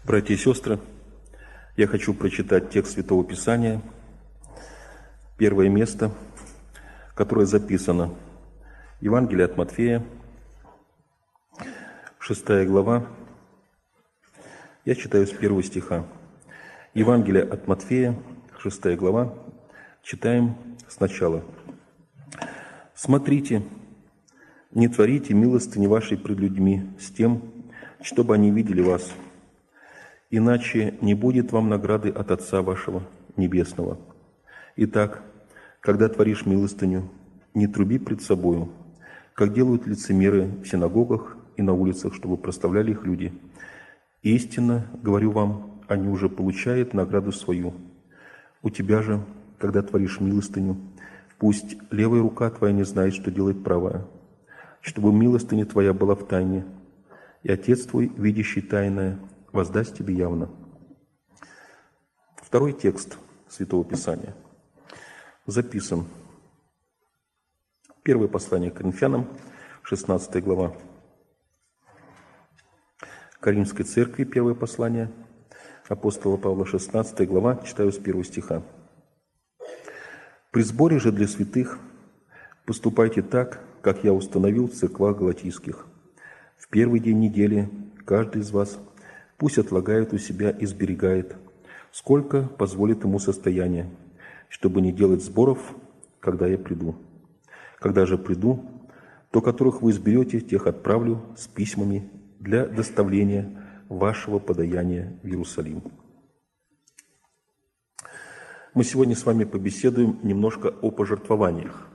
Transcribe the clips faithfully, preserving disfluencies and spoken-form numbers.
Братья и сестры, я хочу прочитать текст Святого Писания, первое место, которое записано. Евангелие от Матфея, шестая глава. Я читаю с первого стиха. Евангелие от Матфея, шестая глава. Читаем сначала. «Смотрите, не творите милостыни вашей пред людьми с тем, чтобы они видели вас, иначе не будет вам награды от Отца вашего Небесного. Итак, когда творишь милостыню, не труби пред собою, как делают лицемеры в синагогах и на улицах, чтобы прославляли их люди. Истинно, говорю вам, они уже получают награду свою. У тебя же, когда творишь милостыню, пусть левая рука твоя не знает, что делает правая, чтобы милостыня твоя была в тайне, и Отец твой, видящий тайное, воздаст тебе явно». Второй текст Святого Писания записан. Первое послание к Коринфянам, шестнадцатая глава. Каримской церкви, первое послание апостола Павла, шестнадцатая глава, читаю с первого стиха. «При сборе же для святых поступайте так, как я установил в церквах галатийских. В первый день недели каждый из вас пусть отлагает у себя и сберегает, сколько позволит ему состояние, чтобы не делать сборов, когда я приду. Когда же приду, то которых вы сберете, тех отправлю с письмами для доставления вашего подаяния в Иерусалим». Мы сегодня с вами побеседуем немножко о пожертвованиях.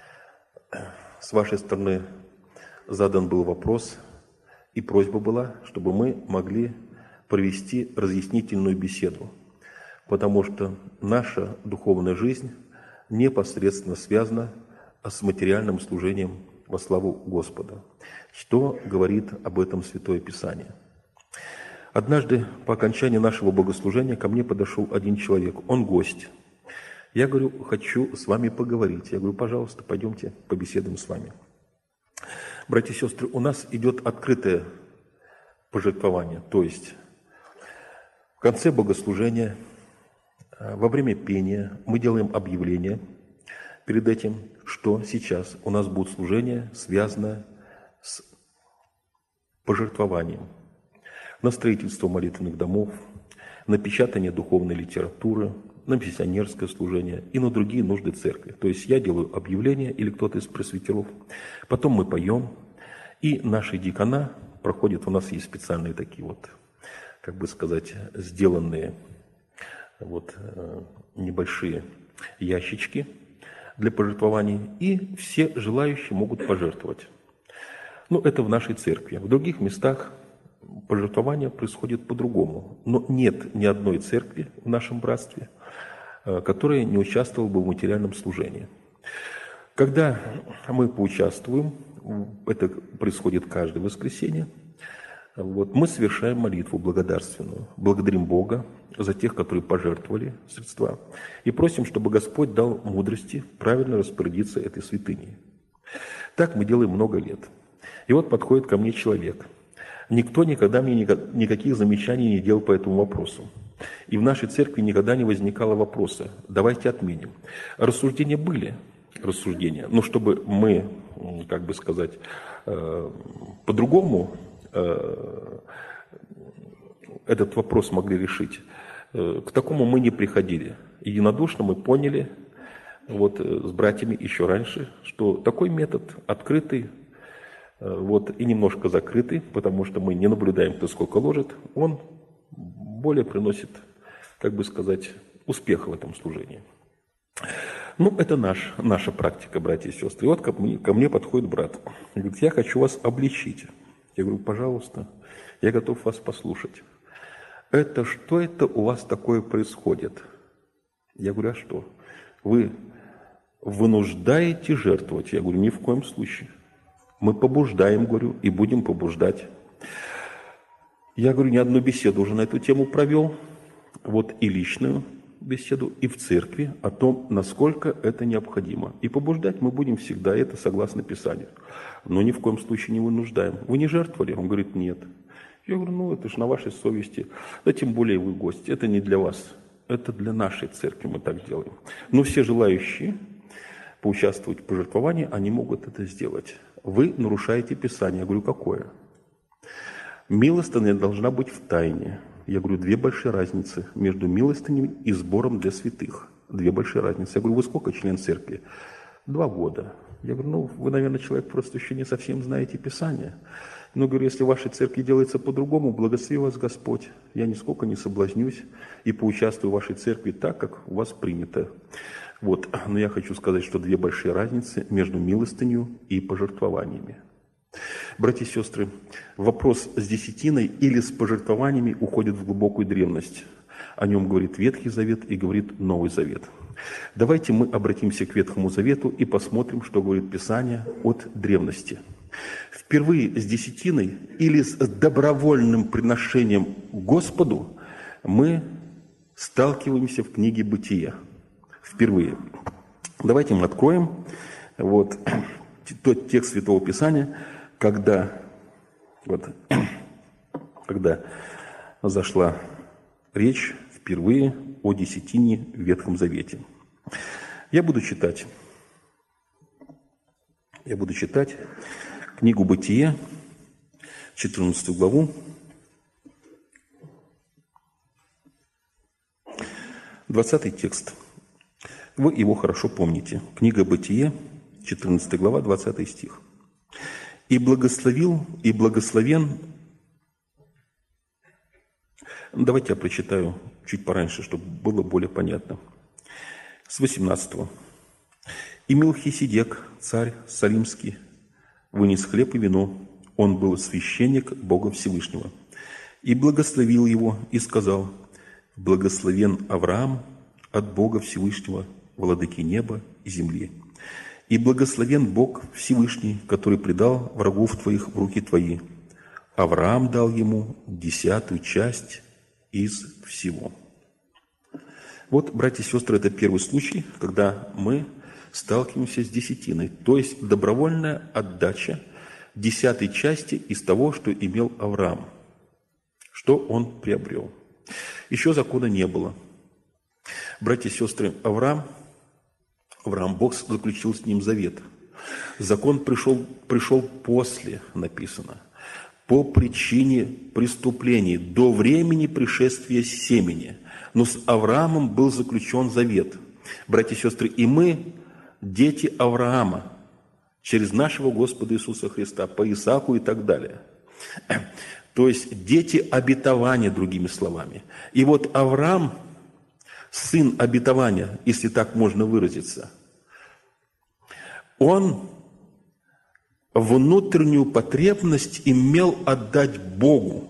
С вашей стороны задан был вопрос, и просьба была, чтобы мы могли провести разъяснительную беседу, потому что наша духовная жизнь непосредственно связана с материальным служением во славу Господа. Что говорит об этом Святое Писание? Однажды по окончании нашего богослужения ко мне подошел один человек, он гость. Я говорю, хочу с вами поговорить. Я говорю, пожалуйста, пойдемте побеседуем с вами. Братья и сестры, у нас идет открытое пожертвование, то есть в конце богослужения, во время пения мы делаем объявление перед этим, что сейчас у нас будет служение, связанное с пожертвованием на строительство молитвенных домов, на печатание духовной литературы, на миссионерское служение и на другие нужды церкви. То есть я делаю объявление или кто-то из пресвитеров, потом мы поем, и наши диакона проходят, у нас есть специальные такие вот, как бы сказать, сделанные вот небольшие ящички для пожертвований, и все желающие могут пожертвовать. Ну, это в нашей церкви. В других местах пожертвование происходит по-другому. Но нет ни одной церкви в нашем братстве, которая не участвовала бы в материальном служении. Когда мы поучаствуем, это происходит каждое воскресенье, вот, мы совершаем молитву благодарственную, благодарим Бога за тех, которые пожертвовали средства, и просим, чтобы Господь дал мудрости правильно распорядиться этой святыней. Так мы делаем много лет. И вот подходит ко мне человек. Никто никогда мне никаких замечаний не делал по этому вопросу. И в нашей церкви никогда не возникало вопроса, давайте отменим. Рассуждения были, рассуждения, но чтобы мы, как бы сказать, по-другому этот вопрос могли решить, к такому мы не приходили. Единодушно мы поняли вот, с братьями еще раньше, что такой метод открытый, вот, и немножко закрытый, потому что мы не наблюдаем, кто сколько ложит, он более приносит, как бы сказать, успех в этом служении. Ну, это наш, наша практика, братья и сестры. И вот ко мне, ко мне подходит брат. Он говорит, я хочу вас обличить. Я говорю, пожалуйста, я готов вас послушать. Это что это у вас такое происходит? Я говорю, а что? Вы вынуждаете жертвовать? Я говорю, ни в коем случае. Мы побуждаем, говорю, и будем побуждать. Я, говорю, ни одну беседу уже на эту тему провел, вот и личную беседу, и в церкви о том, насколько это необходимо. И побуждать мы будем всегда, это согласно Писанию. Но ни в коем случае не вынуждаем. Вы не жертвовали? Он говорит, нет. Я говорю, ну это же на вашей совести. Да тем более вы гость. Это не для вас. Это для нашей церкви мы так делаем. Но все желающие поучаствовать в пожертвовании, они могут это сделать. Вы нарушаете Писание. Я говорю, какое? Милостыня должна быть в тайне. Я говорю, две большие разницы между милостыней и сбором для святых. Две большие разницы. Я говорю, вы сколько член церкви? Два года. Я говорю, ну, вы, наверное, человек просто еще не совсем знаете Писание. Но, говорю, если в вашей церкви делается по-другому, благослови вас Господь. Я нисколько не соблазнюсь и поучаствую в вашей церкви так, как у вас принято. Вот. Но я хочу сказать, что две большие разницы между милостынью и пожертвованиями. Братья и сестры, вопрос с десятиной или с пожертвованиями уходит в глубокую древность. О нем говорит Ветхий Завет и говорит Новый Завет. Давайте мы обратимся к Ветхому Завету и посмотрим, что говорит Писание от древности. Впервые с десятиной или с добровольным приношением Господу мы сталкиваемся в книге Бытия. Впервые. Давайте мы откроем вот, тот текст Святого Писания, когда, вот, когда зашла речь впервые о десятине в Ветхом Завете. Я буду читать. Я буду читать книгу Бытия, четырнадцатую главу, двадцатый текст. Вы его хорошо помните. Книга Бытие, четырнадцатая глава, двадцатый стих. «И благословил, и благословен...» Давайте я прочитаю чуть пораньше, чтобы было более понятно. С восемнадцатого. «И Мелхиседек, царь Салимский, вынес хлеб и вино. Он был священник Бога Всевышнего. И благословил его, и сказал: благословен Авраам от Бога Всевышнего, владыки неба и земли. И благословен Бог Всевышний, который предал врагов твоих в руки твои. Авраам дал ему десятую часть из всего». Вот, братья и сестры, это первый случай, когда мы сталкиваемся с десятиной, то есть добровольная отдача десятой части из того, что имел Авраам, что он приобрел. Еще закона не было. Братья и сестры, Авраам, Авраам, Бог заключил с ним завет. Закон пришел, пришел после, написано, по причине преступлений, до времени пришествия семени. Но с Авраамом был заключен завет. Братья и сестры, и мы дети Авраама через нашего Господа Иисуса Христа, по Исааку и так далее. То есть дети обетования, другими словами. И вот Авраам, сын обетования, если так можно выразиться, он внутреннюю потребность имел отдать Богу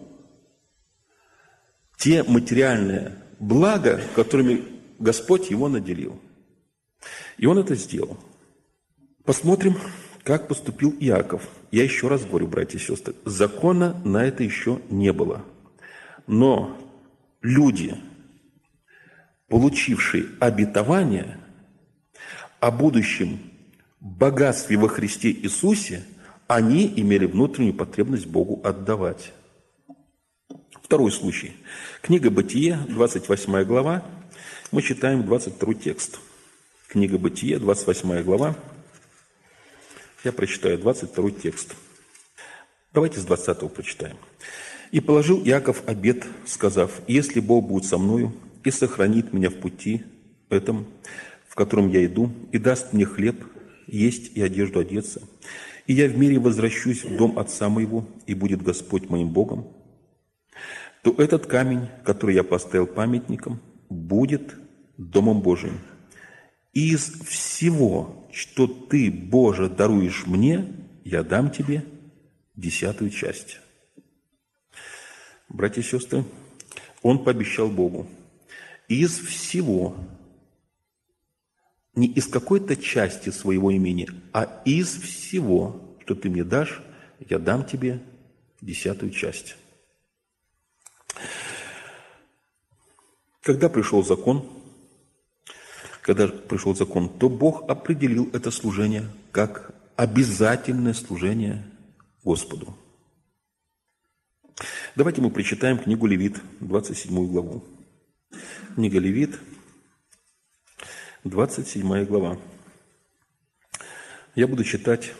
те материальные блага, которыми Господь его наделил. И он это сделал. Посмотрим, как поступил Иаков. Я еще раз говорю, братья и сестры, закона на это еще не было. Но люди, получившие обетование о будущем богатстве во Христе Иисусе, они имели внутреннюю потребность Богу отдавать. Второй случай. Книга Бытие, двадцать восьмая глава. Мы читаем двадцать второй текст. Книга Бытие, двадцать восьмая глава. Я прочитаю двадцать второй текст. Давайте с двадцатого прочитаем. «И положил Иаков обет, сказав: если Бог будет со мною и сохранит меня в пути этом, в котором я иду, и даст мне хлеб есть и одежду одеться, и я в мире возвращусь в дом отца моего, и будет Господь моим Богом, то этот камень, который я поставил памятником, будет Домом Божиим. Из всего, что ты, Боже, даруешь мне, я дам тебе десятую часть». Братья и сестры, он пообещал Богу: из всего, не из какой-то части своего имени, а из всего, что ты мне дашь, я дам тебе десятую часть. Когда пришел закон, когда пришел закон, то Бог определил это служение как обязательное служение Господу. Давайте мы прочитаем книгу Левит, двадцать седьмую главу. Книга Левит, двадцать седьмая глава. Я буду читать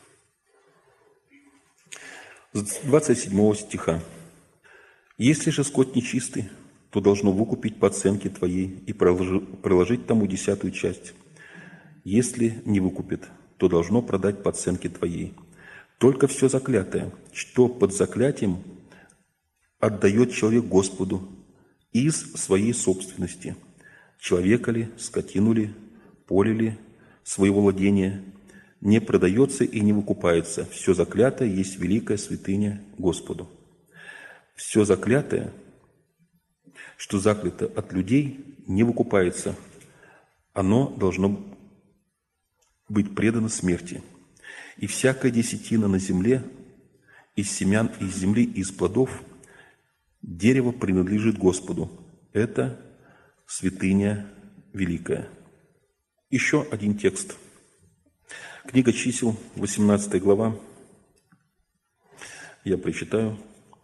с двадцать седьмого стиха. «Если же скот нечистый, то должно выкупить по оценке твоей и приложить тому десятую часть. Если не выкупит, то должно продать по оценке твоей. Только все заклятое, что под заклятием отдает человек Господу из своей собственности, человека ли, скотину ли, поле ли, своего владения, не продается и не выкупается. Все заклятое есть великая святыня Господу». Все заклятое, что заклято от людей, не выкупается. Оно должно быть предано смерти. И всякая десятина на земле, из семян, из земли, из плодов, дерево принадлежит Господу. Это святыня великая. Еще один текст. Книга чисел, восемнадцатая глава. Я прочитаю.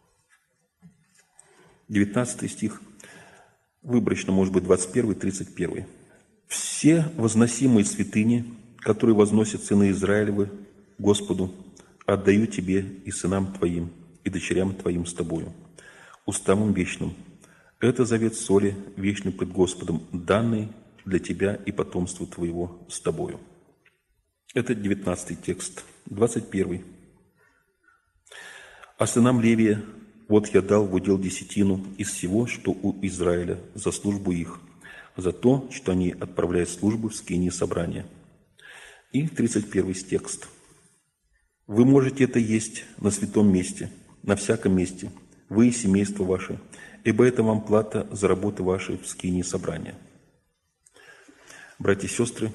девятнадцатый стих. Выборочно, может быть, двадцать первый, тридцать первый. «Все возносимые святыни, которые возносят сыны Израилевы Господу, отдаю тебе и сынам твоим, и дочерям твоим с тобою, уставом вечным. Это завет соли вечный пред Господом, данный для тебя и потомства твоего с тобою». Это девятнадцатый текст. двадцать первый. «А сынам Левия вот я дал в удел десятину из всего, что у Израиля, за службу их, за то, что они отправляют службу в скинии собрания». И тридцать первый текст. «Вы можете это есть на святом месте, на всяком месте, вы и семейство ваше, ибо это вам плата за работы ваши в скинии собрания». Братья и сестры,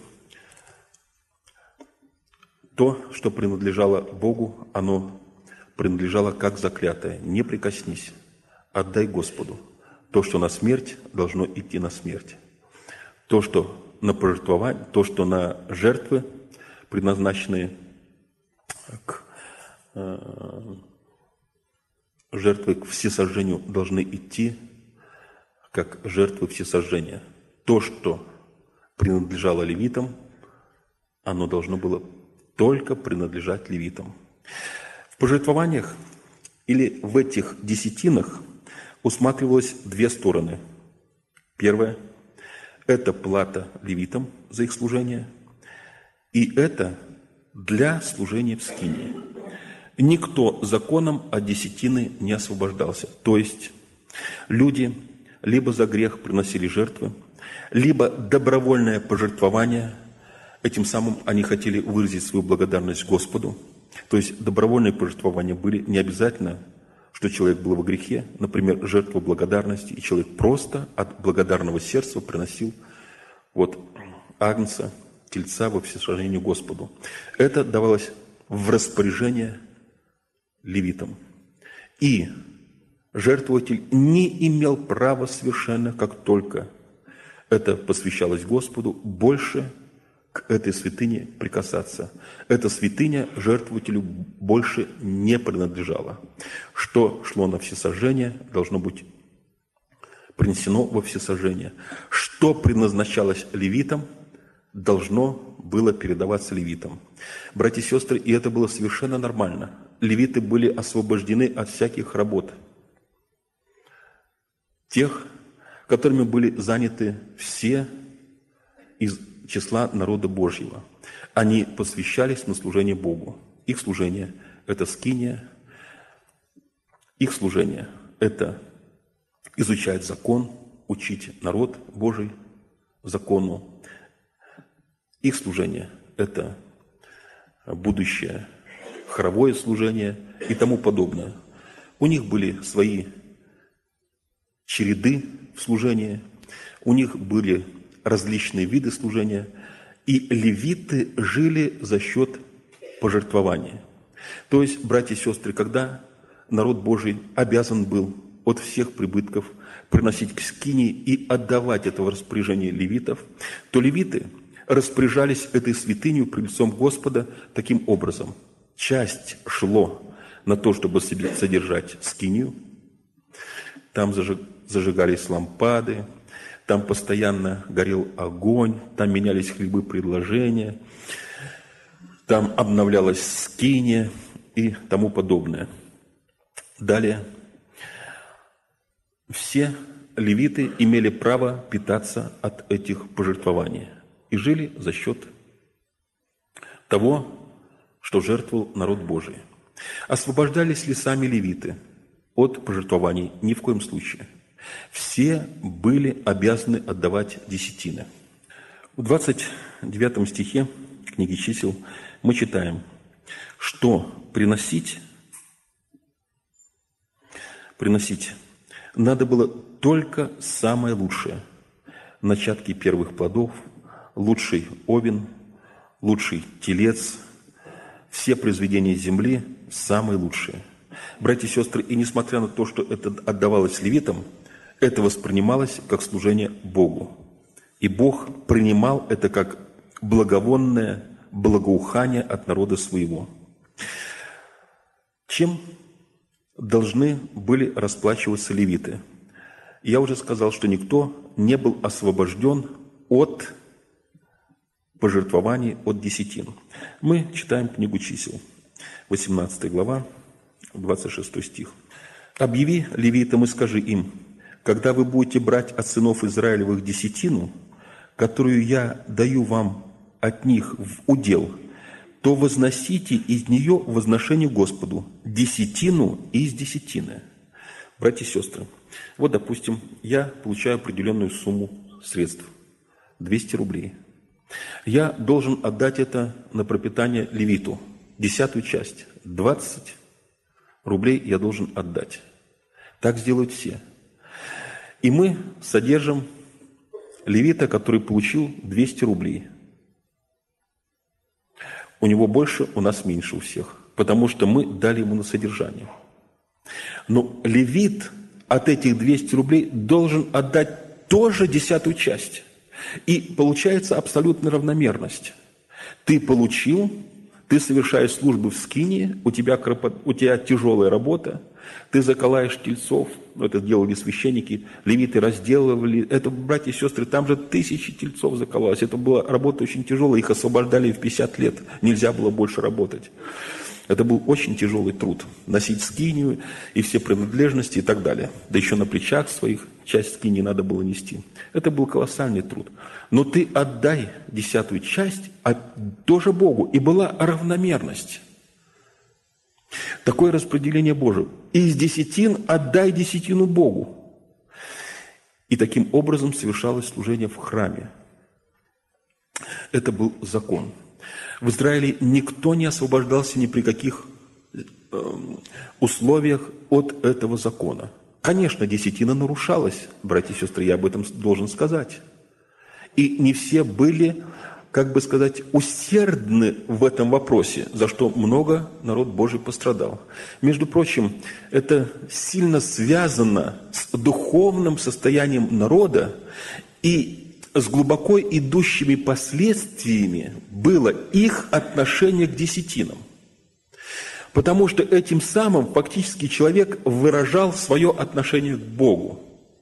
то, что принадлежало Богу, оно принадлежало как заклятое. Не прикоснись, отдай Господу. То, что на смерть, должно идти на смерть. То, что на пожертвование, то, что на жертвы, предназначенные к э, жертвы к всесожжению, должны идти как жертвы всесожжения. То, что принадлежало левитам, оно должно было только принадлежать левитам. В пожертвованиях или в этих десятинах усматривалось две стороны. Первая – это плата левитам за их служение, и это для служения в скинии. Никто законом от десятины не освобождался. То есть люди либо за грех приносили жертвы, либо добровольное пожертвование. Этим самым они хотели выразить свою благодарность Господу. То есть добровольные пожертвования были не обязательно, что человек был во грехе, например, жертва благодарности, и человек просто от благодарного сердца приносил вот агнца, тельца во всесожжение Господу. Это давалось в распоряжение левитам. И жертвователь не имел права совершенно, как только это посвящалось Господу, больше к этой святыне прикасаться. Эта святыня жертвователю больше не принадлежала. Что шло на всесожжение, должно быть принесено во всесожжение. Что предназначалось левитам, должно было передаваться левитам. Братья и сестры, и это было совершенно нормально. Левиты были освобождены от всяких работ, тех, которыми были заняты все из числа народа Божьего. Они посвящались на служение Богу. Их служение – это скиния, их служение – это изучать закон, учить народ Божий закону. Их служение – это будущее хоровое служение и тому подобное. У них были свои череды в служении, у них были различные виды служения, и левиты жили за счет пожертвования. То есть, братья и сестры, когда народ Божий обязан был от всех прибытков приносить к скинии и отдавать это в распоряжение левитов, то левиты распоряжались этой святынью пред лицом Господа таким образом. Часть шло на то, чтобы содержать скинию. Там зажигались лампады, там постоянно горел огонь, там менялись хлебы предложения, там обновлялась скиния и тому подобное. Далее, все левиты имели право питаться от этих пожертвований и жили за счет того, что жертвовал народ Божий. Освобождались ли сами левиты от пожертвований? Ни в коем случае. Все были обязаны отдавать десятины. В двадцать девятом стихе книги Чисел мы читаем, что приносить, приносить надо было только самое лучшее. Начатки первых плодов, лучший овен, лучший телец, все произведения земли самые лучшие. Братья и сестры, и несмотря на то, что это отдавалось левитам, это воспринималось как служение Богу. И Бог принимал это как благовонное благоухание от народа своего. Чем должны были расплачиваться левиты? Я уже сказал, что никто не был освобожден от пожертвований, от десятин. Мы читаем книгу Чисел, восемнадцатая глава, двадцать шестой стих. «Объяви левитам и скажи им, когда вы будете брать от сынов Израилевых десятину, которую я даю вам от них в удел, то возносите из нее возношение Господу десятину из десятины». Братья и сестры, вот, допустим, я получаю определенную сумму средств, двести рублей. Я должен отдать это на пропитание левиту, десятую часть, двадцать рублей я должен отдать. Так сделают все. И мы содержим левита, который получил двести рублей. У него больше, у нас меньше у всех, потому что мы дали ему на содержание. Но левит от этих двухсот рублей должен отдать тоже десятую часть. И получается абсолютная равномерность. Ты получил, ты совершаешь службу в скинии, у тебя, кропот, у тебя тяжелая работа, ты заколаешь тельцов, это делали священники, левиты разделывали, это, братья и сестры, там же тысячи тельцов закололось, это была работа очень тяжелая, их освобождали в пятьдесят лет, нельзя было больше работать. Это был очень тяжелый труд, носить скинию и все принадлежности и так далее. Да еще на плечах своих часть скинии надо было нести. Это был колоссальный труд. Но ты отдай десятую часть а тоже Богу, и была равномерность. Такое распределение Божие. Из десятин отдай десятину Богу. И таким образом совершалось служение в храме. Это был закон. В Израиле никто не освобождался ни при каких э, условиях от этого закона. Конечно, десятина нарушалась, братья и сестры, я об этом должен сказать. И не все были, как бы сказать, усердны в этом вопросе, за что много народ Божий пострадал. Между прочим, это сильно связано с духовным состоянием народа и с глубоко идущими последствиями было их отношение к десятинам. Потому что этим самым фактически человек выражал свое отношение к Богу.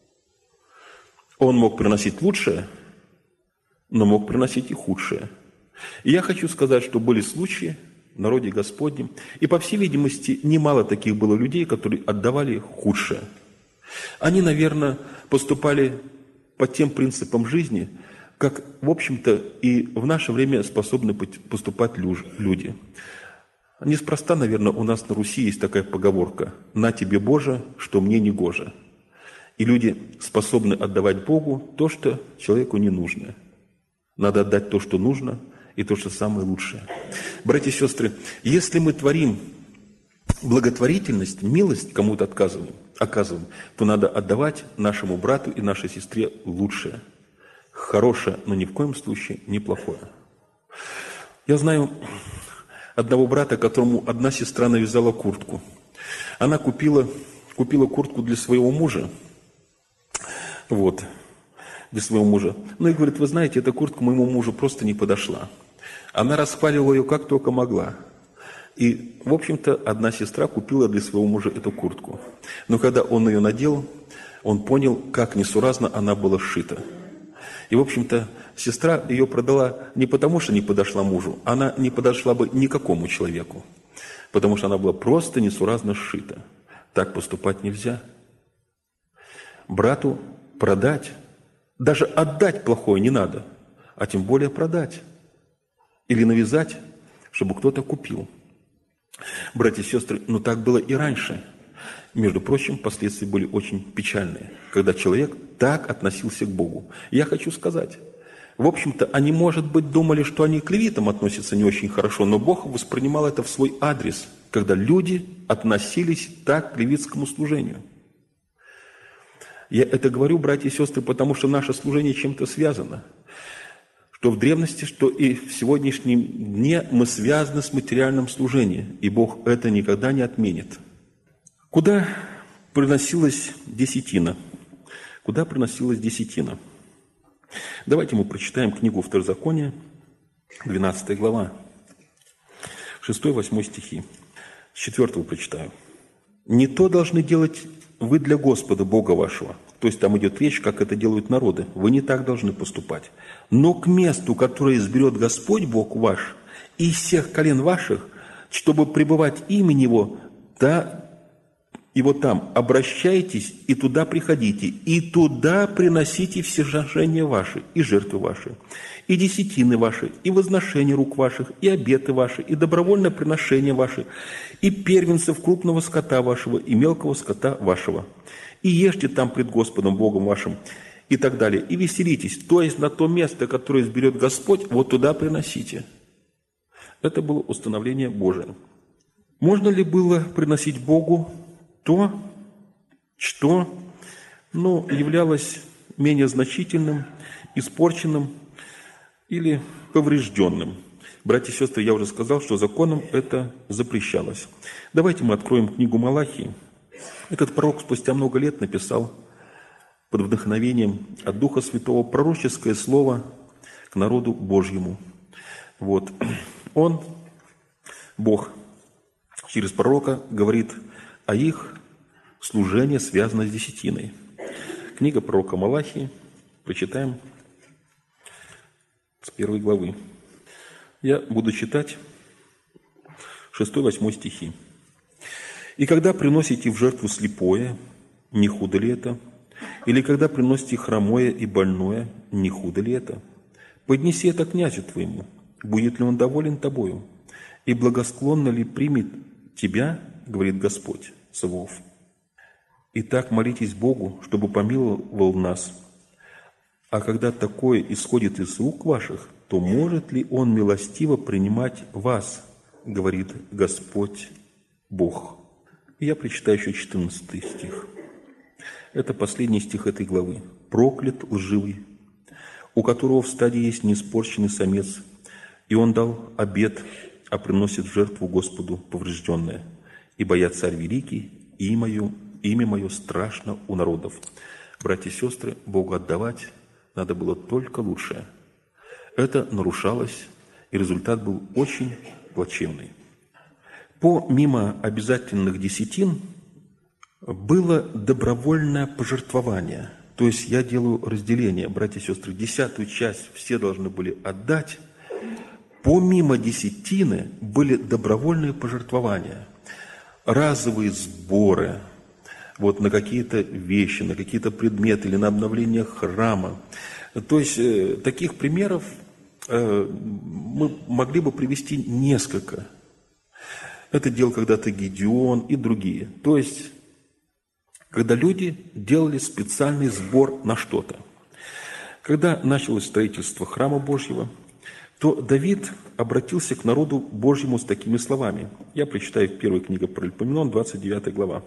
Он мог приносить лучшее, но мог приносить и худшее. И я хочу сказать, что были случаи в народе Господнем, и, по всей видимости, немало таких было людей, которые отдавали худшее. Они, наверное, поступали по тем принципам жизни, как, в общем-то, и в наше время способны поступать люди. Неспроста, наверное, у нас на Руси есть такая поговорка «На тебе, Боже, что мне не гоже». И люди способны отдавать Богу то, что человеку не нужно. Надо отдать то, что нужно, и то, что самое лучшее. Братья и сестры, если мы творим благотворительность, милость кому-то отказываем, оказываем, то надо отдавать нашему брату и нашей сестре лучшее. Хорошее, но ни в коем случае не плохое. Я знаю одного брата, которому одна сестра навязала куртку. Она купила, купила куртку для своего мужа. Вот, для своего мужа. Ну и говорит, вы знаете, эта куртка моему мужу просто не подошла. Она расхваливала ее как только могла. И, в общем-то, одна сестра купила для своего мужа эту куртку. Но когда он ее надел, он понял, как несуразно она была сшита. И, в общем-то, сестра ее продала не потому, что не подошла мужу, она не подошла бы никакому человеку, потому что она была просто несуразно сшита. Так поступать нельзя. Брату продать, даже отдать плохое не надо, а тем более продать или навязать, чтобы кто-то купил. Братья и сестры, но так было и раньше. Между прочим, последствия были очень печальные, когда человек так относился к Богу. Я хочу сказать, в общем-то, они, может быть, думали, что они к левитам относятся не очень хорошо, но Бог воспринимал это в свой адрес, когда люди относились так к левитскому служению. Я это говорю, братья и сестры, потому что наше служение чем-то связано. Что в древности, что и в сегодняшнем дне мы связаны с материальным служением, и Бог это никогда не отменит. Куда приносилась десятина? Куда приносилась десятина? Давайте мы прочитаем книгу Второзакония, двенадцатая глава, шестой-восьмой стихи. С четвертого прочитаю. «Не то должны делать вы для Господа, Бога вашего». То есть там идет речь, как это делают народы. Вы не так должны поступать. «Но к месту, которое изберет Господь, Бог ваш, из всех колен ваших, чтобы пребывать имя Его, да и вот там обращайтесь, и туда приходите, и туда приносите все жертвы ваши, и жертвы ваши, и десятины ваши, и возношения рук ваших, и обеты ваши, и добровольное приношение ваши, и первенцев крупного скота вашего, и мелкого скота вашего. И ешьте там пред Господом Богом вашим, и так далее. И веселитесь, то есть на то место, которое изберет Господь, вот туда приносите». Это было установление Божие. Можно ли было приносить Богу то, что ну, являлось менее значительным, испорченным или поврежденным? Братья и сестры, я уже сказал, что законом это запрещалось. Давайте мы откроем книгу Малахии. Этот пророк спустя много лет написал под вдохновением от Духа Святого пророческое слово к народу Божьему. Вот. Он, Бог, через пророка говорит а их служение связано с десятиной. Книга пророка Малахии, прочитаем с первой главы. Я буду читать шестой-восьмой стихи. «И когда приносите в жертву слепое, не худо ли это? Или когда приносите хромое и больное, не худо ли это? Поднеси это князю твоему, будет ли он доволен тобою? И благосклонно ли примет тебя, говорит Господь Саваоф. Итак, молитесь Богу, чтобы помиловал нас. А когда такое исходит из рук ваших, то может ли Он милостиво принимать вас, говорит Господь Бог». И я прочитаю еще четырнадцатый стих. Это последний стих этой главы. «Проклят лживый, у которого в стаде есть неиспорченный самец, и он дал обет, а приносит в жертву Господу поврежденное. Ибо я царь великий, и имя мое, имя мое страшно у народов». Братья и сестры, Богу отдавать надо было только лучшее. Это нарушалось, и результат был очень плачевный. Помимо обязательных десятин было добровольное пожертвование. То есть я делаю разделение, братья и сестры, десятую часть все должны были отдать. Помимо десятины были добровольные пожертвования, разовые сборы вот, на какие-то вещи, на какие-то предметы или на обновление храма. То есть э, таких примеров э, мы могли бы привести несколько. Это делал когда-то Гедеон и другие. То есть, когда люди делали специальный сбор на что-то. Когда началось строительство храма Божьего, то Давид обратился к народу Божьему с такими словами. Я прочитаю в первой книге Паралипоменон, двадцать девятая глава.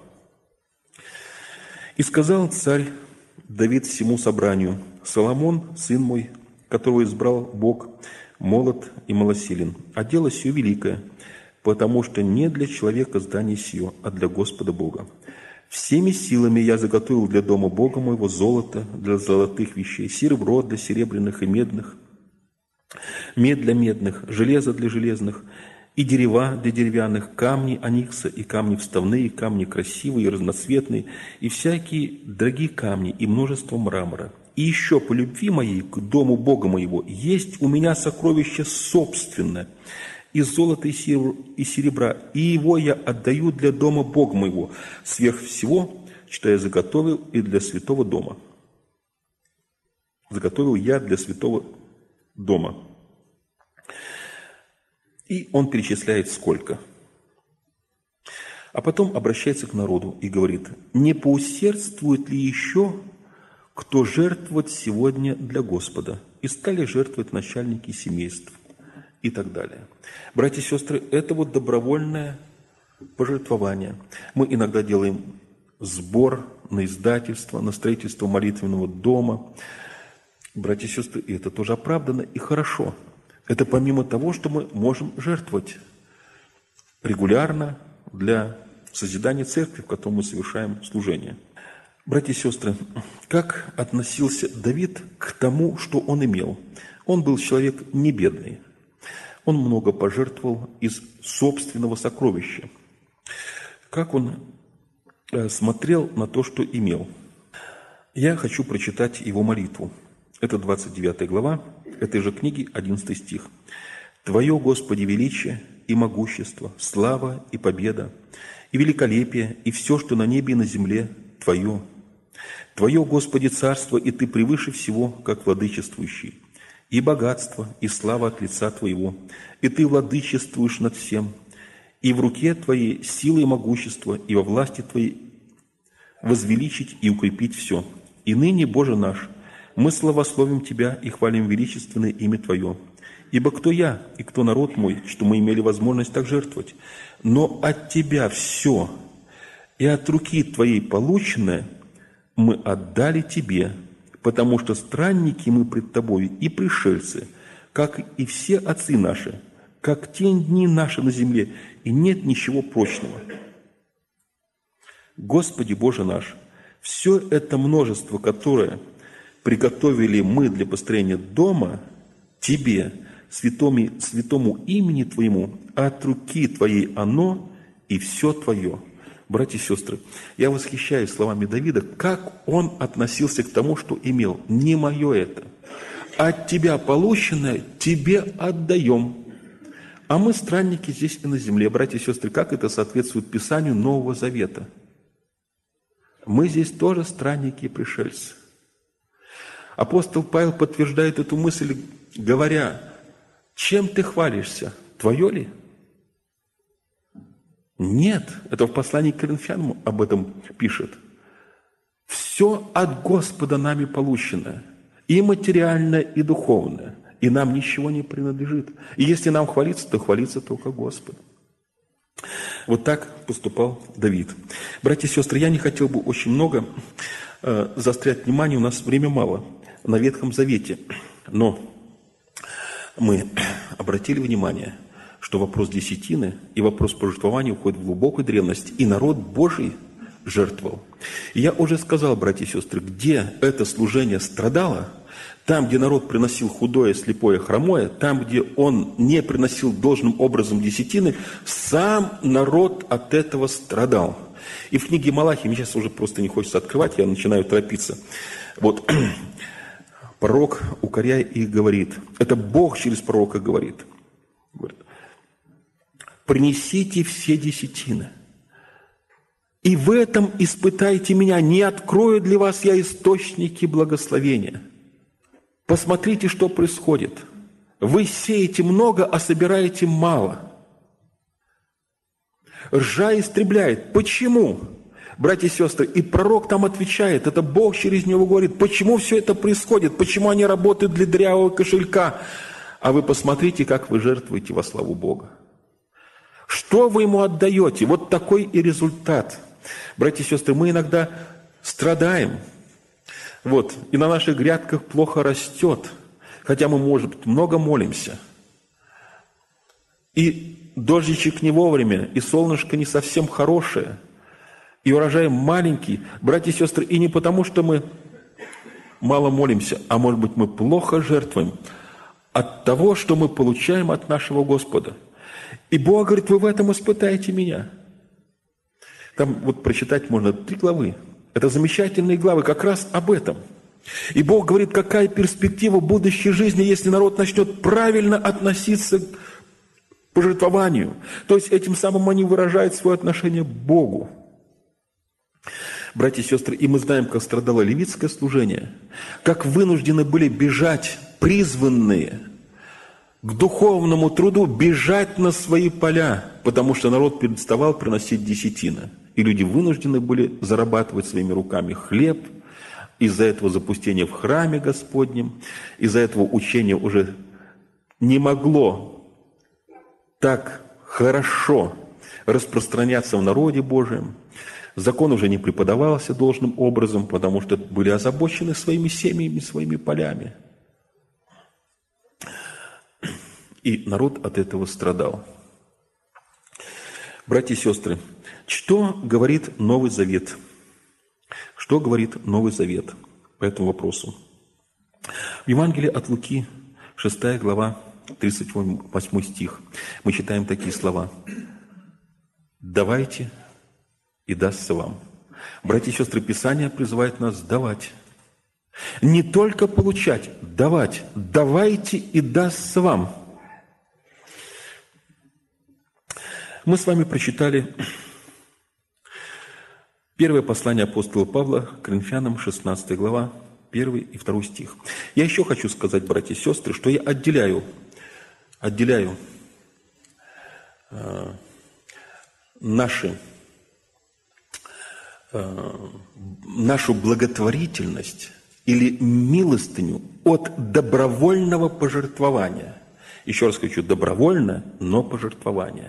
«И сказал царь Давид всему собранию: Соломон, сын мой, которого избрал Бог, молод и малосилен, а дело сие великое, потому что не для человека здание сие, а для Господа Бога. Всеми силами я заготовил для дома Бога моего золото для золотых вещей, серебро для серебряных и медных, мед для медных, железо для железных, и дерева для деревянных, камни аникса, и камни вставные, камни красивые, разноцветные, и всякие дорогие камни, и множество мрамора. И еще по любви моей к дому Бога моего есть у меня сокровище собственное, из золота и серебра, и его я отдаю для дома Бога моего, сверх всего, что я заготовил и для святого дома. Заготовил я для святого дома. И он перечисляет сколько. А потом обращается к народу и говорит: не поусердствует ли еще кто жертвовать сегодня для Господа? И стали жертвовать начальники семейств и так далее. Братья и сестры, это вот добровольное пожертвование. Мы иногда делаем сбор на издательство, на строительство молитвенного дома. Братья и сестры, и это тоже оправдано и хорошо. Это помимо того, что мы можем жертвовать регулярно для созидания церкви, в которой мы совершаем служение. Братья и сестры, как относился Давид к тому, что он имел? Он был человек не бедный. Он много пожертвовал из собственного сокровища. Как он смотрел на то, что имел? Я хочу прочитать его молитву. Это двадцать девятая глава этой же книги, одиннадцатый стих. «Твое, Господи, величие и могущество, слава и победа, и великолепие, и все, что на небе и на земле, Твое. Твое, Господи, царство, и Ты превыше всего, как владычествующий, и богатство, и слава от лица Твоего, и Ты владычествуешь над всем, и в руке Твоей сила и могущество, и во власти Твоей возвеличить и укрепить все. И ныне, Боже наш, мы славословим Тебя и хвалим величественное имя Твое. Ибо кто я и кто народ мой, что мы имели возможность так жертвовать? Но от Тебя все, и от руки Твоей полученное мы отдали Тебе, потому что странники мы пред Тобою и пришельцы, как и все отцы наши, как тень дни наши на земле, и нет ничего прочного. Господи Боже наш, все это множество, которое приготовили мы для построения дома Тебе, святому, святому имени Твоему, от руки Твоей оно и все Твое». Братья и сестры, я восхищаюсь словами Давида, как он относился к тому, что имел. Не мое это. От Тебя полученное Тебе отдаем. А мы странники здесь и на земле. Братья и сестры, как это соответствует Писанию Нового Завета? Мы здесь тоже странники и пришельцы. Апостол Павел подтверждает эту мысль, говоря: чем ты хвалишься? Твое ли? Нет, это в послании к Коринфянам об этом пишет. Все от Господа нами получено, и материальное, и духовное, и нам ничего не принадлежит. И если нам хвалиться, то хвалиться только Господу. Вот так поступал Давид. Братья и сестры, я не хотел бы очень много э, заострять внимание, у нас время мало, на Ветхом Завете. Но мы обратили внимание, что вопрос десятины и вопрос пожертвования уходит в глубокую древность, и народ Божий жертвовал. И я уже сказал, братья и сестры, где это служение страдало, там, где народ приносил худое, слепое, хромое, там, где он не приносил должным образом десятины, сам народ от этого страдал. И в книге Малахии, мне сейчас уже просто не хочется открывать, я начинаю торопиться. Вот пророк, укоряя их, говорит, это Бог через пророка говорит, говорит: принесите все десятины, и в этом испытайте меня, не открою для вас я источники благословения. Посмотрите, что происходит. Вы сеете много, а собираете мало. Ржа истребляет. Почему? Братья и сестры, и пророк там отвечает, это Бог через него говорит, почему все это происходит, почему они работают для дырявого кошелька. А вы посмотрите, как вы жертвуете во славу Бога. Что вы ему отдаете? Вот такой и результат. Братья и сестры, мы иногда страдаем, вот, и на наших грядках плохо растет, хотя мы, может быть, много молимся. И дождичек не вовремя, и солнышко не совсем хорошее, и урожай маленький. Братья и сестры, и не потому, что мы мало молимся, а может быть, мы плохо жертвуем от того, что мы получаем от нашего Господа. И Бог говорит, вы в этом испытаете меня. Там вот прочитать можно три главы. Это замечательные главы как раз об этом. И Бог говорит, какая перспектива будущей жизни, если народ начнет правильно относиться к пожертвованию. То есть этим самым они выражают свое отношение к Богу. Братья и сестры, и мы знаем, как страдало левитское служение, как вынуждены были бежать призванные к духовному труду, бежать на свои поля, потому что народ переставал приносить десятины. И люди вынуждены были зарабатывать своими руками хлеб. Из-за этого запустения в храме Господнем, из-за этого учения уже не могло так хорошо распространяться в народе Божьем. Закон уже не преподавался должным образом, потому что были озабочены своими семьями, своими полями. И народ от этого страдал. Братья и сестры, что говорит Новый Завет? Что говорит Новый Завет по этому вопросу? В Евангелии от Луки, шестая глава, тридцать восьмой стих, мы читаем такие слова. «Давайте, и дастся вам». Братья и сестры, Писание призывает нас давать. Не только получать, давать. Давайте, и дастся вам. Мы с вами прочитали первое послание апостола Павла к Коринфянам, шестнадцатая глава, первый и второй стих. Я еще хочу сказать, братья и сестры, что я отделяю, отделяю э, наши, э, нашу благотворительность или милостыню от добровольного пожертвования. Еще раз хочу, добровольно, но пожертвование.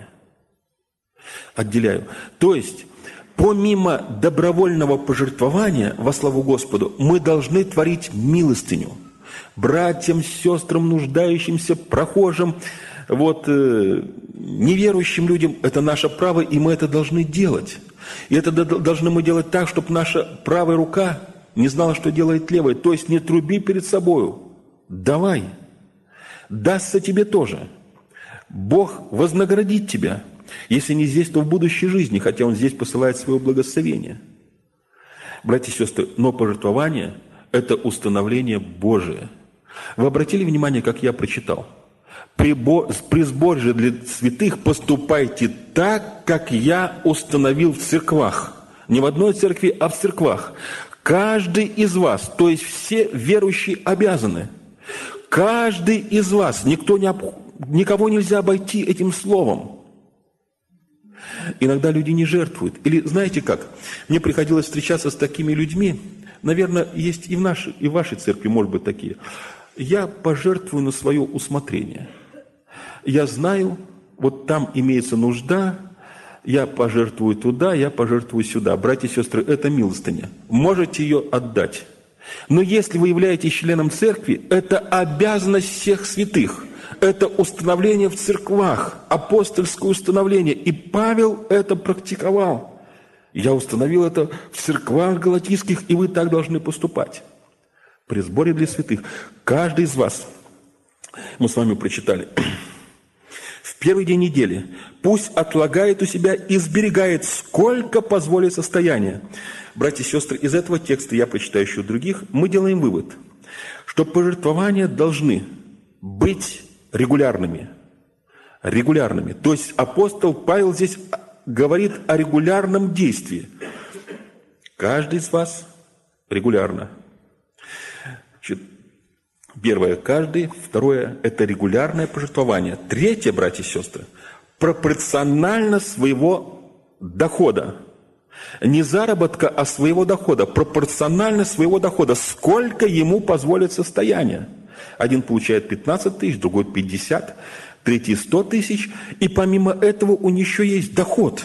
Отделяю. То есть, помимо добровольного пожертвования во славу Господу, мы должны творить милостыню братьям, сестрам, нуждающимся, прохожим, вот, э, неверующим людям. Это наше право, и мы это должны делать. И это должны мы делать так, чтобы наша правая рука не знала, что делает левая. То есть не труби перед собою. Давай. Дастся тебе тоже. Бог вознаградит тебя. Если не здесь, то в будущей жизни, хотя Он здесь посылает свое благословение. Братья и сестры, но пожертвование – это установление Божие. Вы обратили внимание, как я прочитал? При, бо... при сборе же для святых поступайте так, как я установил в церквах. Не в одной церкви, а в церквах. Каждый из вас, то есть все верующие обязаны. Каждый из вас, никто не об... никого нельзя обойти этим словом. Иногда люди не жертвуют. Или знаете как? Мне приходилось встречаться с такими людьми. Наверное, есть и в, нашей, и в вашей церкви, может быть, такие. Я пожертвую на свое усмотрение. Я знаю, вот там имеется нужда, я пожертвую туда, я пожертвую сюда. Братья и сестры, это милостыня. Можете ее отдать. Но если вы являетесь членом церкви, это обязанность всех святых. Это установление в церквах, апостольское установление. И Павел это практиковал. Я установил это в церквах галатийских, и вы так должны поступать. При сборе для святых. Каждый из вас, мы с вами прочитали, в первый день недели пусть отлагает у себя и сберегает, сколько позволит состояние. Братья и сестры, из этого текста, я прочитаю еще других, мы делаем вывод, что пожертвования должны быть регулярными. Регулярными. То есть апостол Павел здесь говорит о регулярном действии. Каждый из вас регулярно. Значит, первое – каждый. Второе – это регулярное пожертвование. Третье, братья и сестры, пропорционально своего дохода. Не заработка, а своего дохода. Пропорционально своего дохода. Сколько ему позволит состояние. Один получает пятнадцать тысяч, другой пятьдесят, третий сто тысяч. И помимо этого у них еще есть доход.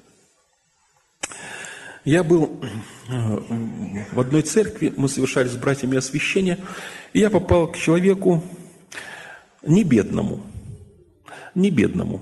Я был в одной церкви, мы совершали с братьями освящение, и я попал к человеку не бедному. Не бедному.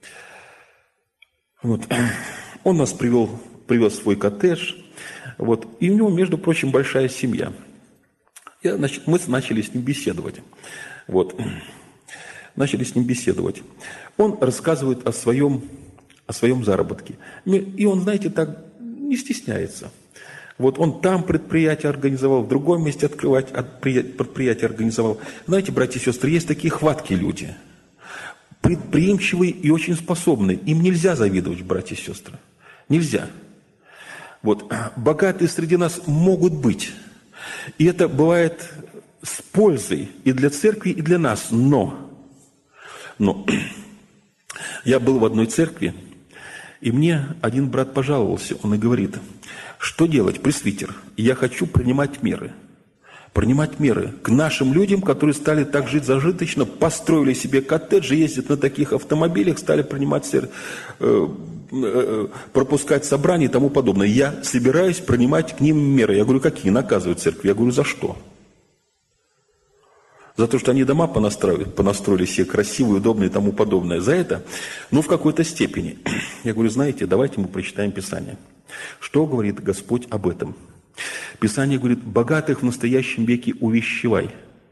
Вот. Он нас привел, привез в свой коттедж, вот, и у него, между прочим, большая семья. Я, значит, мы начали с ним беседовать. Вот. Начали с ним беседовать. Он рассказывает о своем, о своем заработке. И он, знаете, так не стесняется. Вот он там предприятие организовал, в другом месте открывать предприятие организовал. Знаете, братья и сестры, есть такие хваткие люди, предприимчивые и очень способные. Им нельзя завидовать, братья и сестры. Нельзя. Вот. Богатые среди нас могут быть. И это бывает с пользой и для церкви, и для нас. Но, но я был в одной церкви, и мне один брат пожаловался. Он и говорит: что делать, пресвитер? Я хочу принимать меры. Принимать меры к нашим людям, которые стали так жить зажиточно, построили себе коттеджи, ездят на таких автомобилях, стали принимать, э, э, пропускать собрания и тому подобное. Я собираюсь принимать к ним меры. Я говорю, какие? Наказывают церковь. Я говорю, за что? За то, что они дома понастроили, понастроили себе красивые, удобные и тому подобное. За это? Ну, в какой-то степени. Я говорю, знаете, давайте мы прочитаем Писание. Что говорит Господь об этом? Писание говорит, богатых в настоящем веке увещевай.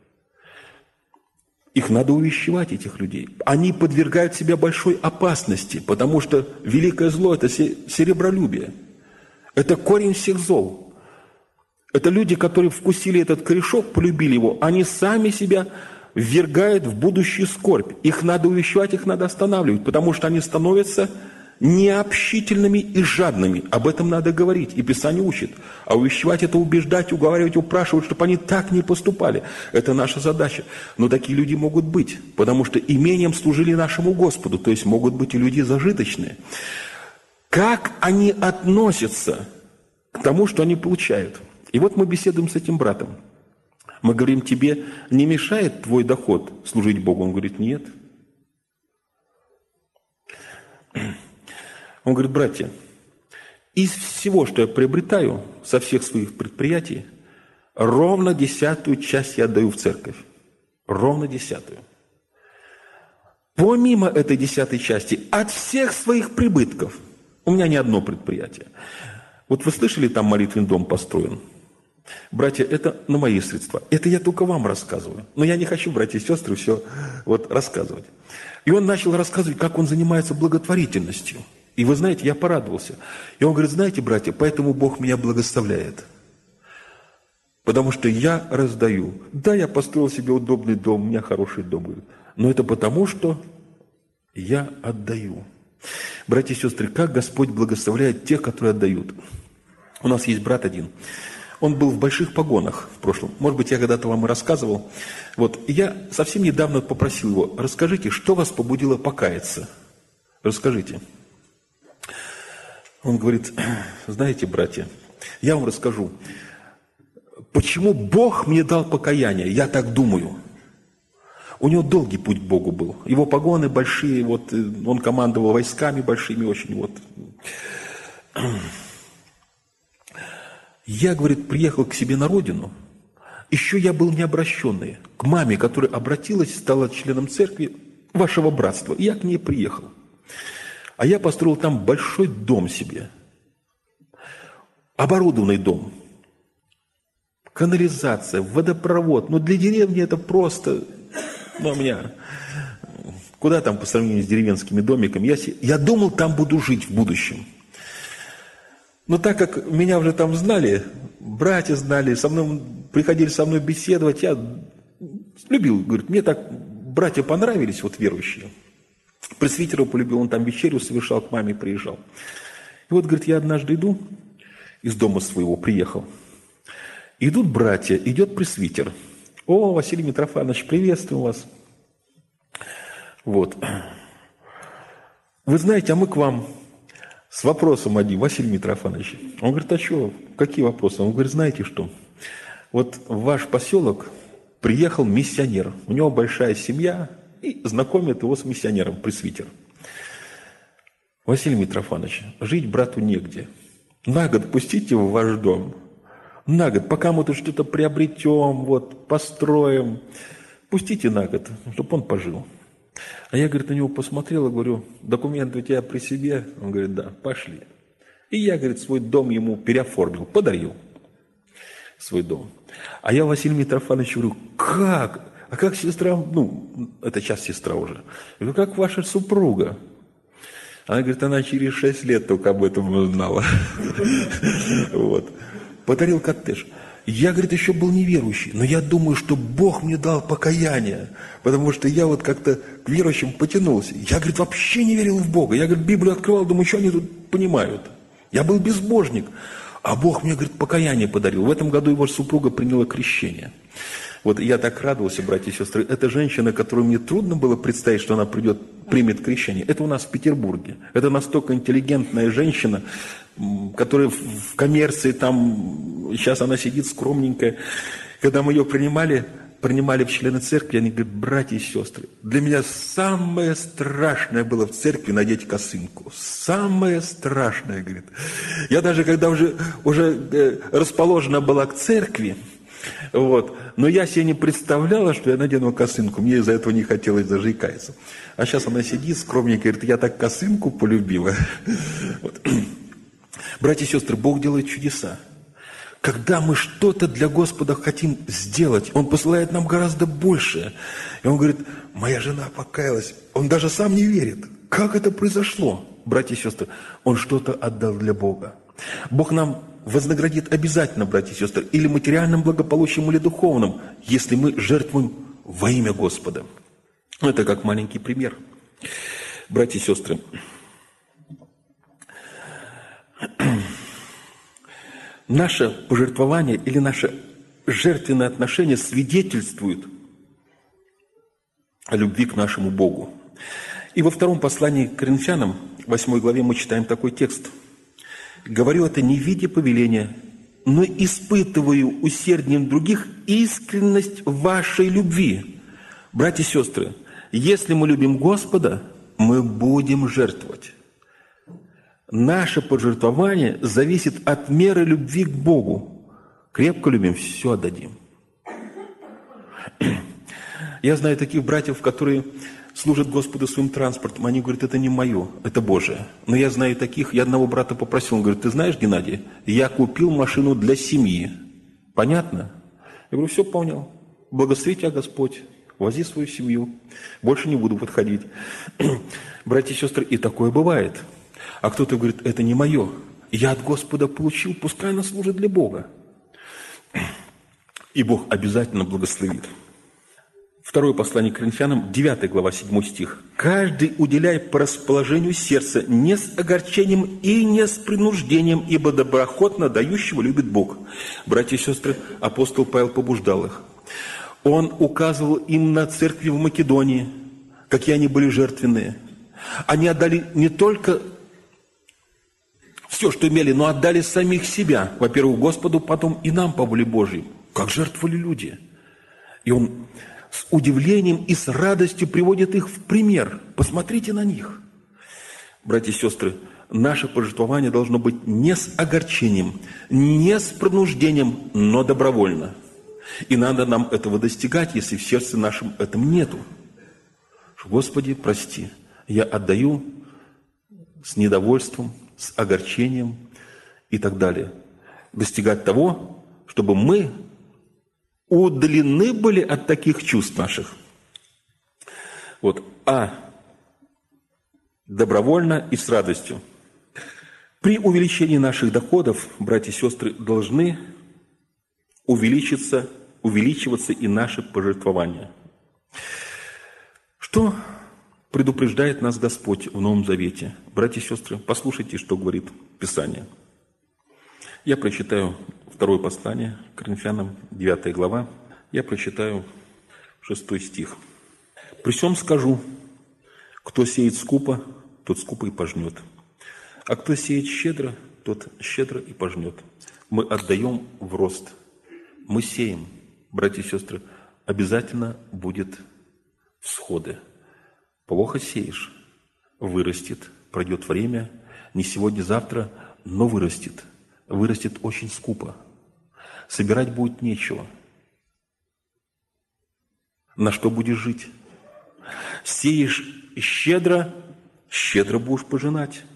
Их надо увещевать, этих людей. Они подвергают себя большой опасности, потому что великое зло – это серебролюбие. Это корень всех зол. Это люди, которые вкусили этот корешок, полюбили его, они сами себя ввергают в будущую скорбь. Их надо увещевать, их надо останавливать, потому что они становятся необщительными и жадными. Об этом надо говорить, и Писание учит. А увещевать – это убеждать, уговаривать, упрашивать, чтобы они так не поступали. Это наша задача. Но такие люди могут быть, потому что имением служили нашему Господу, то есть могут быть и люди зажиточные. Как они относятся к тому, что они получают? И вот мы беседуем с этим братом. Мы говорим, тебе не мешает твой доход служить Богу? Он говорит, нет. Он говорит, братья, из всего, что я приобретаю со всех своих предприятий, ровно десятую часть я отдаю в церковь. Ровно десятую. Помимо этой десятой части, от всех своих прибытков, у меня не одно предприятие. Вот вы слышали, там молитвенный дом построен? Братья, это на мои средства. Это я только вам рассказываю. Но я не хочу, братья и сестры, все вот рассказывать. И он начал рассказывать, как он занимается благотворительностью. И вы знаете, я порадовался. И он говорит, знаете, братья, поэтому Бог меня благословляет. Потому что я раздаю. Да, я построил себе удобный дом, у меня хороший дом. Говорит. Но это потому, что я отдаю. Братья и сестры, как Господь благословляет тех, которые отдают. У нас есть брат один. Он был в больших погонах в прошлом. Может быть, я когда-то вам и рассказывал. Вот. И я совсем недавно попросил его, расскажите, что вас побудило покаяться? Расскажите. Он говорит, знаете, братья, я вам расскажу, почему Бог мне дал покаяние, я так думаю. У него долгий путь к Богу был. Его погоны большие, вот, он командовал войсками большими очень. Вот. Я, говорит, приехал к себе на родину, еще я был необращенный, к маме, которая обратилась, стала членом церкви вашего братства. И я к ней приехал. А я построил там большой дом себе, оборудованный дом, канализация, водопровод. Но для деревни это просто, ну, у меня, куда там по сравнению с деревенскими домиками. Я, я думал, там буду жить в будущем. Но так как меня уже там знали, братья знали, со мной, приходили со мной беседовать, я любил, говорит, мне так братья понравились, вот верующие. Пресвитера полюбил, он там вечерю совершал, к маме приезжал. И вот, говорит, я однажды иду, из дома своего приехал. Идут братья, идет пресвитер. О, Василий Митрофанович, приветствуем вас. Вот. Вы знаете, а мы к вам с вопросом один, Василий Митрофанович. Он говорит, а что, какие вопросы? Он говорит, знаете что, вот в ваш поселок приехал миссионер, у него большая семья, и знакомит его с миссионером, пресвитер. Василий Митрофанович, жить брату негде. На год пустите его в ваш дом. На год, пока мы тут что-то приобретем, вот, построим. Пустите на год, чтобы он пожил. А я, говорит, на него посмотрел и говорю, документы у тебя при себе? Он говорит, да, пошли. И я, говорит, свой дом ему переоформил, подарил свой дом. А я Василию Митрофановичу говорю, как? а как сестра, ну, это сейчас сестра уже, я говорю, как ваша супруга? Она говорит, она через шесть лет только об этом узнала. Вот. Подарил коттедж. Я, говорит, еще был неверующий, но я думаю, что Бог мне дал покаяние, потому что я вот как-то к верующим потянулся. Я, говорит, вообще не верил в Бога. Я, говорит, Библию открывал, думаю, что они тут понимают. Я был безбожник, а Бог мне, говорит, покаяние подарил. В этом году его супруга приняла крещение. Вот я так радовался, братья и сестры. Это женщина, которую мне трудно было представить, что она придет, примет крещение. Это у нас в Петербурге. Это настолько интеллигентная женщина, которая в коммерции там, сейчас она сидит скромненькая. Когда мы ее принимали, принимали в члены церкви, они говорят, братья и сестры, для меня самое страшное было в церкви надеть косынку. Самое страшное, говорит. Я даже, когда уже, уже расположена была к церкви, вот. Но я себе не представляла, что я надену косынку. Мне из-за этого не хотелось даже и каяться. А сейчас она сидит скромненько, говорит, я так косынку полюбила. Вот. Братья и сестры, Бог делает чудеса. Когда мы что-то для Господа хотим сделать, Он посылает нам гораздо больше. И Он говорит, моя жена покаялась. Он даже сам не верит. Как это произошло? Братья и сестры, Он что-то отдал для Бога. Бог нам вознаградит обязательно, братья и сестры, или материальным благополучием, или духовным, если мы жертвуем во имя Господа. Это как маленький пример. Братья и сестры, наше пожертвование или наше жертвенное отношение свидетельствует о любви к нашему Богу. И во втором послании к Коринфянам, восьмой главе, мы читаем такой текст. «Говорю это не в виде повеления, но испытываю усердием других искренность вашей любви». Братья и сестры, если мы любим Господа, мы будем жертвовать. Наше пожертвование зависит от меры любви к Богу. Крепко любим, все отдадим. Я знаю таких братьев, которые служат Господу своим транспортом. Они говорят, это не мое, это Божие. Но я знаю таких, я одного брата попросил, он говорит, ты знаешь, Геннадий, я купил машину для семьи. Понятно? Я говорю, все понял. Благослови тебя Господь, вози свою семью. Больше не буду подходить. Братья и сестры, и такое бывает. А кто-то говорит, это не мое. Я от Господа получил, пускай она служит для Бога. И Бог обязательно благословит. Второе послание к Коринфянам, девятая глава, седьмой стих. «Каждый уделяй по расположению сердца, не с огорчением и не с принуждением, ибо доброохотно дающего любит Бог». Братья и сестры, апостол Павел побуждал их. Он указывал им на церкви в Македонии, какие они были жертвенные. Они отдали не только все, что имели, но отдали самих себя. Во-первых, Господу, потом и нам по воле Божьей. Как жертвовали люди. И он с удивлением и с радостью приводит их в пример. Посмотрите на них. Братья и сестры, наше пожертвование должно быть не с огорчением, не с принуждением, но добровольно. И надо нам этого достигать, если в сердце нашем этом нету. Господи, прости, я отдаю с недовольством, с огорчением и так далее. Достигать того, чтобы мы удалены были от таких чувств наших. Вот. А добровольно и с радостью. При увеличении наших доходов, братья и сестры, должны увеличиться, увеличиваться и наши пожертвования. Что предупреждает нас Господь в Новом Завете? Братья и сестры, послушайте, что говорит Писание. Я прочитаю второе послание к Коринфянам, девятая глава. Я прочитаю шестой стих. «При сем скажу, кто сеет скупо, тот скупо и пожнет. А кто сеет щедро, тот щедро и пожнет». Мы отдаем в рост. Мы сеем, братья и сестры, обязательно будет всходы. Плохо сеешь, вырастет, пройдет время, не сегодня-завтра, но вырастет. Вырастет очень скупо. Собирать будет нечего. На что будешь жить? Сеешь щедро, щедро будешь пожинать.